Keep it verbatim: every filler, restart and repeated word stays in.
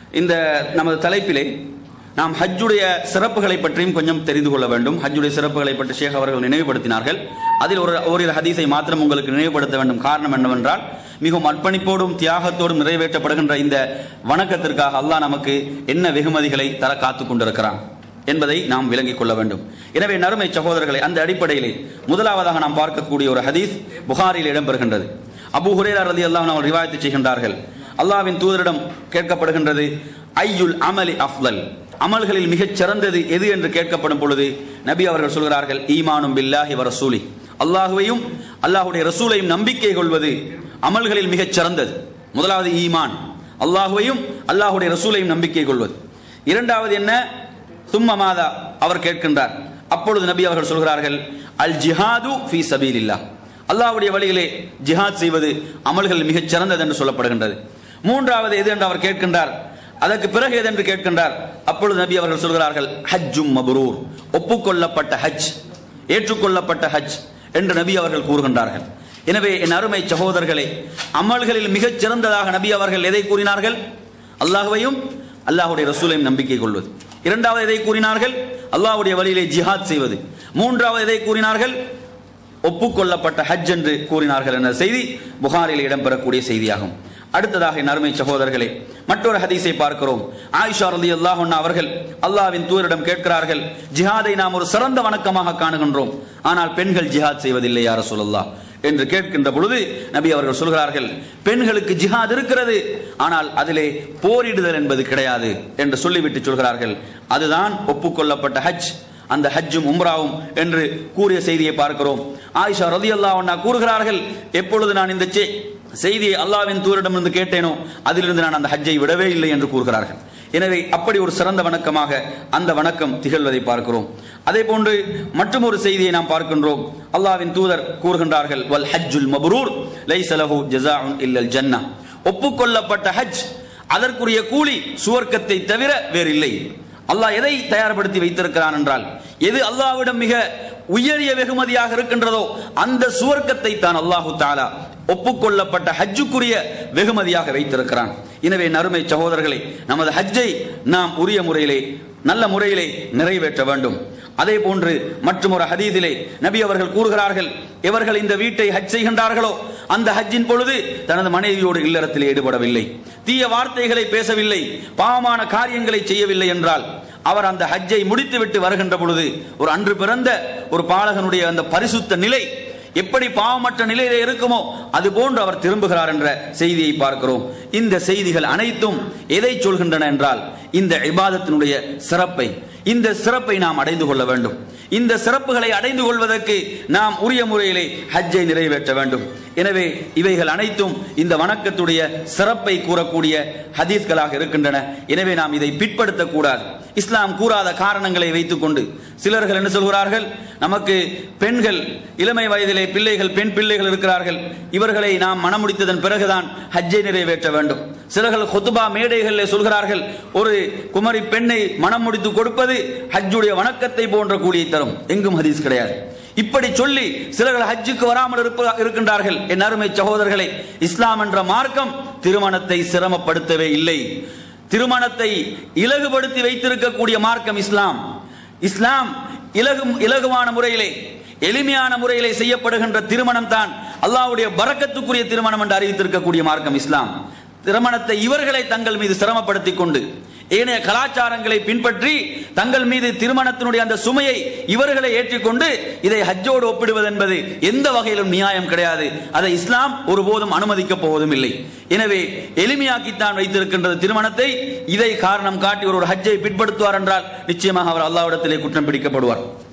இந்த நமது தலைப்பிலே நாம் ஹஜ்ஜுடைய சிறப்புகளை பற்றியும் கொஞ்சம் தெரிந்து கொள்ள வேண்டும். ஹஜ்ஜுடைய சிறப்புகளை பற்றி ஷேக் அவர்கள் நினைவுபடுத்தினார்கள். அதில் ஒரு ஓரிரு ஹதீஸை மாத்திரம் உங்களுக்கு நினைவுபடுத்த வேண்டும். காரணம் என்னவென்றால், மிகவும் அர்ப்பணிப்போடும் தியாகத்தோடும் நிறைவேற்றப்படுகின்ற இந்த வணக்கத்திற்காக அல்லாஹ் நமக்கு என்ன வெகுமதிகளை தர காத்து கொண்டிருக்கிறான் என்பதை நாம் விளங்கிக் கொள்ள வேண்டும். எனவே நறுமை சகோதரர்களை, அந்த அடிப்படையிலே முதலாவதாக நாம் பார்க்கக்கூடிய ஒரு ஹதீஸ் புகாரில் இடம்பெறுகின்றது. அபூ ஹுரைரா ரலியல்லாஹு அன்ஹு அவர்கள் ரிவாயத் செய்கின்றார்கள். அல்லாஹ்வின் தூதரிடம் கேட்கப்படுகின்றது, ஐயுல் அமலி அஃதல், அமல்களில் மிகச் சிறந்தது எது என்று கேட்கப்படும் பொழுது நபி அவர்கள் சொல்கிறார்கள், ஈமானும் பில்லாஹி வ ரசூலி, அல்லாஹுவையும் அல்லாஹுடைய ரசூலையும் நம்பிக்கை கொள்வது அமல்களில் மிகச் சிறந்தது. முதலாவது ஈமான், அல்லாஹுவையும் அல்லாஹுடைய ரசூலையும் நம்பிக்கை கொள்வது. இரண்டாவது என்ன? சும்ம மாதா, அவர் கேட்கின்றார். அப்பொழுது நபி அவர்கள் சொல்கிறார்கள், அல் ஜிஹாது ஃபீ சபீலில்லாஹ், அல்லாஹ்வுடைய வழியிலே ஜிஹாத் செய்வது அமல்கள் மிகச் சிறந்தது என்று சொல்லப்படுகின்றது. மூன்றாவது எது என்று அவர் கேட்கின்றார். அதற்கு பிறகு எது என்று கேட்கின்றார். அப்பொழுது நபி அவர்கள் சொல்கிறார்கள், ஹஜ்ஜும் மப்ரூர், ஒப்புக்கொள்ளப்பட்ட ஹஜ், ஏற்றுக்கொள்ளப்பட்ட ஹஜ் என்று நபி அவர்கள் கூறுகின்றார்கள். எனவே என் அருமை சகோதரர்களே, அமல்களில் மிகச் சிறந்ததாக நபி அவர்கள் எதை கூறினார்கள்? அல்லாஹ்வையும் அல்லாஹுடைய ரசூலையும் நம்பிக்கை கொள்வது. இரண்டாவது எதை கூறினார்கள்? அல்லாஹ்வுடைய வழியிலே ஜிஹாத் செய்வது. மூன்றாவது எதை கூறினார்கள்? ஒப்புக்கொள்ளப்பட்ட ஹஜ் என்று கூறினார்கள் என்ற செய்தி புகாரில் இடம்பெறக்கூடிய செய்தியாகும். அடுத்ததாக என் அருமை சகோதரர்களே, மற்றொரு ஹதீஸை பார்க்கிறோம். ஆயிஷா ரலியல்லாஹு அன்ஹா அவர்கள் அல்லாஹ்வின் தூதரிடம் கேட்கிறார்கள், ஜிஹாதை நாம் ஒரு சிறந்த வணக்கமாக காணுகின்றோம், ஆனால் பெண்கள் ஜிஹாத் செய்வதில்லை யா ரசூலல்லாஹ் என்று கேட்கின்ற பொழுது நபி அவர்கள் சொல்கிறார்கள், பெண்களுக்கு ஜிஹாத் இருக்கிறது, ஆனால் அதிலே போரிடுதல் என்பது கிடையாது என்று சொல்லிவிட்டு சொல்கிறார்கள், அதுதான் ஒப்புக்கொள்ளப்பட்ட ஹஜ், அந்த ஹஜ்ஜும் உம்ராவும் என்று கூறிய செய்தியை பார்க்கிறோம். ஆயிஷா ரலியல்லாஹு அன்ஹா கூறுகிறார்கள், எப்பொழுது நான் இந்த செய்தியை அல்லாஹ்வின் தூதரிடமிருந்து கேட்டேனோ அதிலிருந்து நான் அந்த ஹஜ்ஜை விடவே இல்லை என்று கூறுகிறார்கள். எனவே அப்படி ஒரு சிறந்த வணக்கமாக அந்த வணக்கம் திகழ்வதை பார்க்கிறோம். அதே போன்று மற்றும் ஒரு செய்தியை நாம் பார்க்கின்றோம். அல்லாஹ்வின் தூதர் கூறுகின்றார்கள், வல் ஹஜ்ஜுல் மப்ரூர் லைஸ லஹு ஜஸாஉன் இல்லல் ஜன்னah, ஒப்புக்கொள்ளப்பட்ட ஹஜ், அதற்குரிய கூலி சுவர்க்கத்தை தவிர வேறில்லை. அல்லாஹ் எதை தயார்படுத்தி வைத்திருக்கிறான் என்றால், எது அல்லாஹ்விடம் மிக உயரிய வெகுமதியாக இருக்கின்றதோ அந்த சுவர்க்கத்தை தான் அல்லாஹு தஆலா ஒப்புக்கொள்ளப்பட்ட ஹஜ்ஜுக்குரிய வெகுமதியாக வைத்திருக்கிறான். எனவே நறுமை சகோதரர்களை, நமது ஹஜ்ஜை நாம் உரிய முறையிலே நல்ல முறையிலே நிறைவேற்ற வேண்டும். அதே போன்று மற்றும் ஒரு ஹதீஸிலே நபி அவர்கள் கூறுகிறார்கள், எவர்கள் இந்த வீட்டை ஹஜ் செய்கின்றார்களோ அந்த ஹஜ்ஜின் பொழுது தனது மனைவியோடு இல்லறத்தில் ஈடுபடவில்லை, தீய வார்த்தைகளை பேசவில்லை, பாவமான காரியங்களை செய்யவில்லை என்றால் அவர் அந்த ஹஜ்ஜை முடித்துவிட்டு வருகின்ற பொழுது ஒரு அன்று பிறந்த ஒரு பாலகனுடைய அந்த பரிசுத்த நிலை எப்படி பாவமற்ற நிலையிலே இருக்குமோ அது போன்று அவர் திரும்புகிறார் என்ற செய்தியை பார்க்கிறோம். இந்த செய்திகள் அனைத்தும் எதை சொல்கின்றன என்றால், இந்த இபாதத்தினுடைய சிறப்பை, இந்த சிறப்பை நாம் அடைந்து கொள்ள வேண்டும். இந்த சிறப்புகளை அடைந்து கொள்வதற்கு நாம் உரிய முறையிலே ஹஜ்ஜை நிறைவேற்ற வேண்டும். எனவே இவைகள் அனைத்தும் இந்த வணக்கத்துடைய சிறப்பை கூறக்கூடிய ஹதீஸ்களாக இருக்கின்றன. எனவே நாம் இதை பிற்படுத்தக்கூடாது. இஸ்லாம் கூறாத காரணங்களை வைத்துக் கொண்டு சிலர்கள் என்ன சொல்கிறார்கள், நமக்கு பெண்கள் இளமை வயதிலே பிள்ளைகள் பெண் பிள்ளைகள் இருக்கிறார்கள், இவர்களை நாம் மணமுடித்ததன் பிறகுதான் ஹஜ்ஜை நிறைவேற்ற வேண்டும். சிலர்கள் ஹுத்பா மேடைகளில் சொல்கிறார்கள், ஒரு குமரி பெண்ணை மனம் முடித்து கொடுப்பது ஹஜ்ஜுடைய வணக்கத்தை போன்ற கூலியை தரும். எங்கும் ஹதீஸ் கிடையாது. இப்படி சொல்லி சிலர்கள் ஹஜ்ஜுக்கு வராமல் இருக்கின்றார்கள். என் அருமை சகோதரர்களை, இஸ்லாம் என்ற மார்க்கம் திருமணத்தை சிரமப்படுத்தவே இல்லை. திருமணத்தை இலகுபடுத்தி வைத்திருக்கக்கூடிய மார்க்கம் இஸ்லாம். இஸ்லாம் இலகு இலகுவான முறையிலே எளிமையான முறையிலே செய்யப்படுகின்ற திருமணம் தான் அல்லாஹ்வுடைய பரக்கத்துக்குரிய திருமணம் என்று அறிவித்திருக்கக்கூடிய மார்க்கம் இஸ்லாம். திருமணத்தை இவர்களை தங்கள் மீது சிரமப்படுத்திக் கொண்டு ஏனைய கலாச்சாரங்களை பின்பற்றி தங்கள் மீது திருமணத்தினுடைய அந்த சுமையை இவர்களை ஏற்றிக்கொண்டு இதை ஹஜ்ஜோடு ஒப்பிடுவது என்பது எந்த வகையிலும் நியாயம் கிடையாது. அதை இஸ்லாம் ஒருபோதும் அனுமதிக்கப் போவதும் இல்லை. எனவே எளிமையாக்கித்தான் வைத்திருக்கின்றது திருமணத்தை. இதை காரணம் காட்டி ஒரு ஹஜ்ஜை பிற்படுத்துவார் என்றால் நிச்சயமாக அவர் அல்லாஹ்விடத்திலே குற்றம் பிடிக்கப்படுவார்.